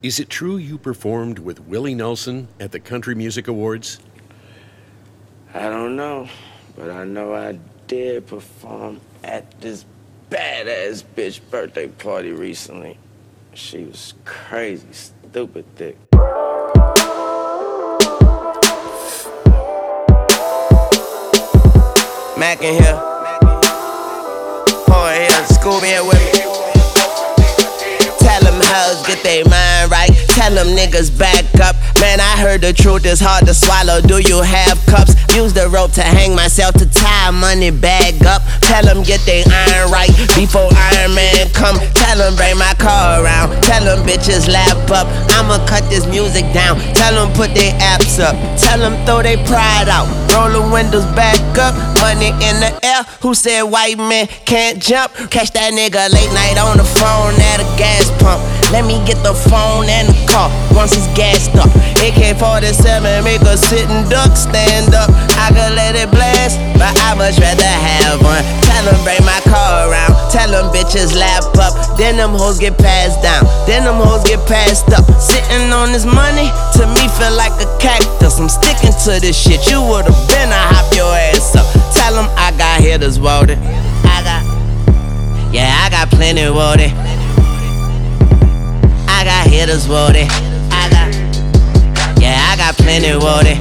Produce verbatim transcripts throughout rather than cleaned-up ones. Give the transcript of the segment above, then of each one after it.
Is it true you performed with Willie Nelson at the Country Music Awards? I don't know, but I know I did perform at this badass bitch birthday party recently. She was crazy, stupid thick. Mac in here. Boy here, Scooby here with me. Tell them hoes get they mind right. Tell them niggas back up. Man, I heard the truth is hard to swallow. Do you have cups? Use the rope to hang myself to tie money bag up. Tell them get they iron right before Iron Man come. Tell them bring my car around. Tell them bitches lap up. I'ma cut this music down. Tell them put their apps up. Tell them throw their pride out. Roll the windows back up. Money in the air. Who said white men can't jump? Catch that nigga late night on the phone at a gas pump. Let me get the phone and the car once it's gassed up. A K forty-seven make a sitting duck stand up. I could let it blast, but I much rather have one. Tell them bring my car around. Tell them bitches lap up. Then them hoes get passed down. Then them hoes get passed up. Sitting on this money, to me feel like a cactus. I'm sticking to this shit. You would've been to hop your ass up. Tell them I got hitters, Wody. I got, yeah, I got plenty, Wody. I got hitters, Wody. I got, yeah, I got plenty, Wody.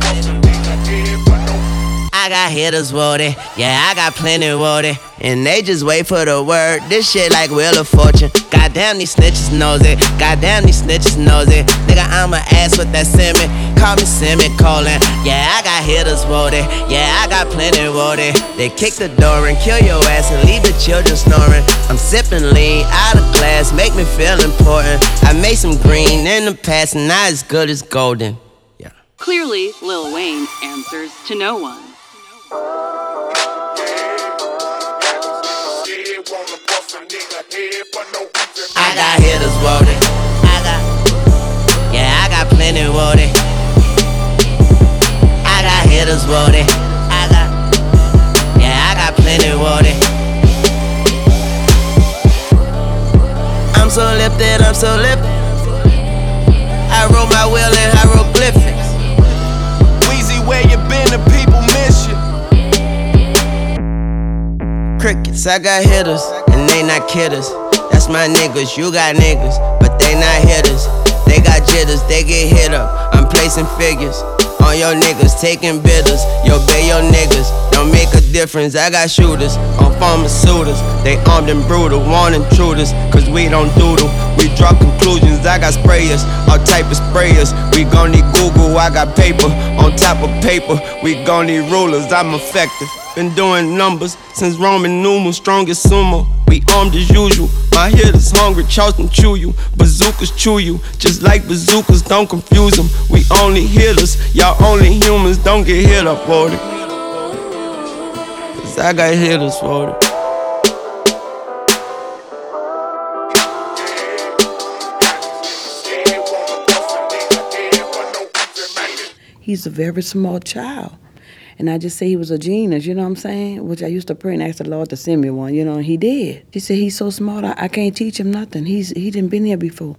I got hitters, Wody. Yeah, I got plenty, Wody. And they just wait for the word. This shit like Wheel of Fortune. Goddamn, these snitches knows it. Goddamn, these snitches knows it. Nigga, I'm a ass with that semi. Call me semicolon. Yeah, I got hitters, Wody. Yeah, I got plenty, Wody. They kick the door and kill your ass and leave the children snoring. I'm sipping lean, out of class, make me feel important. I made some green in the past, and not as good as golden. Yeah. Clearly, Lil Wayne answers to no one. I got hitters, Wody. I got, yeah, I got plenty, Wody. I got hitters, Wody. I got, yeah, I got plenty, Wody. I'm so lifted, I'm so lifted. I wrote my will in hieroglyphics. Weezy, where you been? The people miss you. Crickets, I got hitters, and they not kidders. That's my niggas, you got niggas, but they not hitters. They got jitters, they get hit up. I'm placing figures on your niggas, taking bidders. Yo, bay your niggas, don't make a difference. I got shooters on pharmaceuticals. They armed and brutal, want intruders, cause we don't doodle. We draw conclusions, I got sprayers, all type of sprayers. We gon' need Google, I got paper on top of paper. We gon' need rulers, I'm effective. Been doing numbers since Roman numerals, strongest sumo. We armed as usual. My hitters hungry, Charleston chew you. Bazookas chew you, just like bazookas, don't confuse them. We only hitters, y'all only humans, don't get hit up, Wody. Cause I got hitters, Wody. He's a very smart child. And I just say he was a genius, you know what I'm saying? Which I used to pray and ask the Lord to send me one, you know, and he did. He said he's so smart, I, I can't teach him nothing. He's He didn't been here before.